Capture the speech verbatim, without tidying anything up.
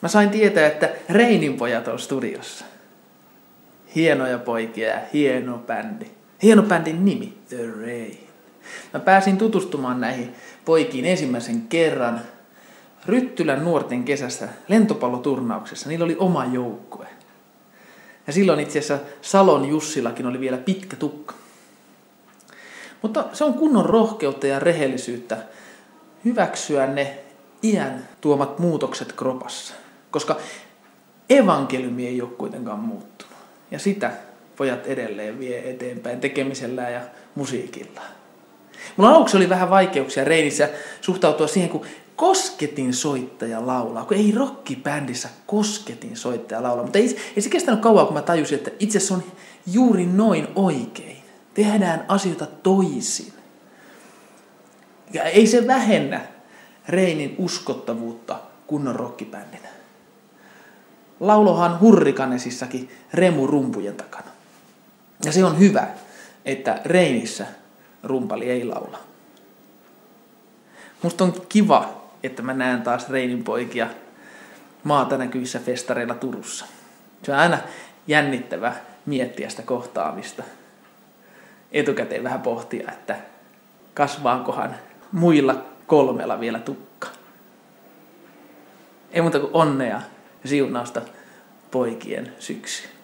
Mä sain tietää, että Reinin pojat on studiossa. Hienoja poikia ja hieno bändi. Hieno bändin nimi, The Rain. Mä pääsin tutustumaan näihin poikiin ensimmäisen kerran Ryttylän nuorten kesässä lentopalloturnauksessa. Niillä oli oma joukkue. Ja silloin itse asiassa Salon Jussillakin oli vielä pitkä tukka. Mutta se on kunnon rohkeutta ja rehellisyyttä hyväksyä ne iän tuomat muutokset kropassa. Koska evankeliumi ei ole kuitenkaan muuttunut. Ja sitä pojat edelleen vie eteenpäin tekemisellään ja musiikillaan. Mulla aluksi oli vähän vaikeuksia Reinissä suhtautua siihen, kun kosketin soittaja laulaa. Kun ei rockibändissä kosketin soittaja laulaa. Mutta ei, ei se kestänyt kauan, kun mä tajusin, että itse asiassa on juuri noin oikein. Tehdään asioita toisin. Ja ei se vähennä Reinin uskottavuutta kunnon rockibändinä. Laulohan Hurrikanesissakin Remu rumpujen takana. Ja se on hyvä, että Reinissä rumpali ei laula. Musta on kiva, että mä näen taas Reinin poikia maata näkyvissä festareilla Turussa. Se on aina jännittävää miettiä sitä kohtaamista. Etukäteen vähän pohtia, että kasvaakohan muilla kolmella vielä tukka. Ei muuta kuin onnea ja siunausta poikien syksyyn.